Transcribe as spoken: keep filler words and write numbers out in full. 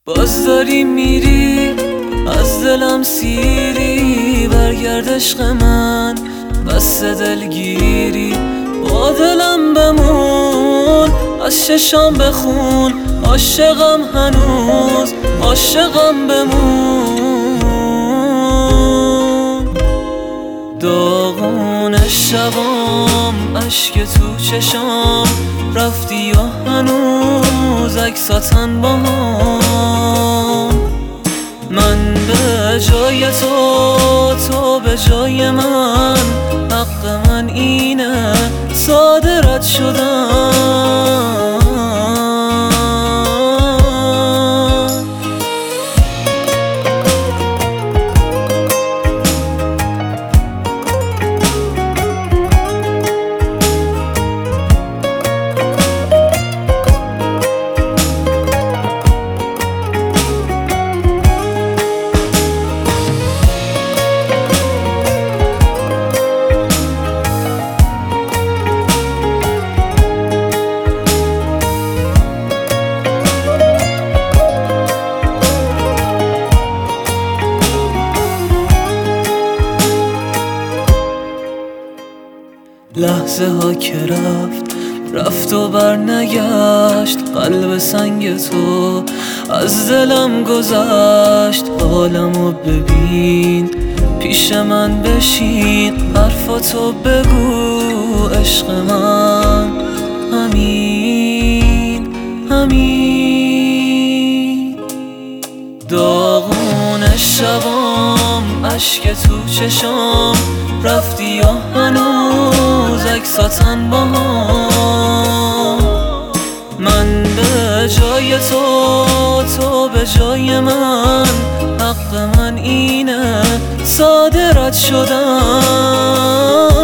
باز داری میری از دلم سیری، برگرد عشق من بس دلگیری. با دلم بمون از چشام بخون، عاشقم هنوز عاشقم بمون. داغون شبام اشک تو چشام، رفتی و هنوز عکساتن با هم. من به جای تو، تو به جای من، حق من اینه ساده رد شدم. لحظه ها که رفت رفت و بر نگشت، قلب سنگ تو از دلم گذشت. حالمو ببین پیش من بشین، حرفاتو بگو عشق من. همین همین داغون شبام اشک تو چشام، رفتی و هنوز عکساتن با هم. من به جای تو، تو به جای من، حق من اینه ساده رد شدم.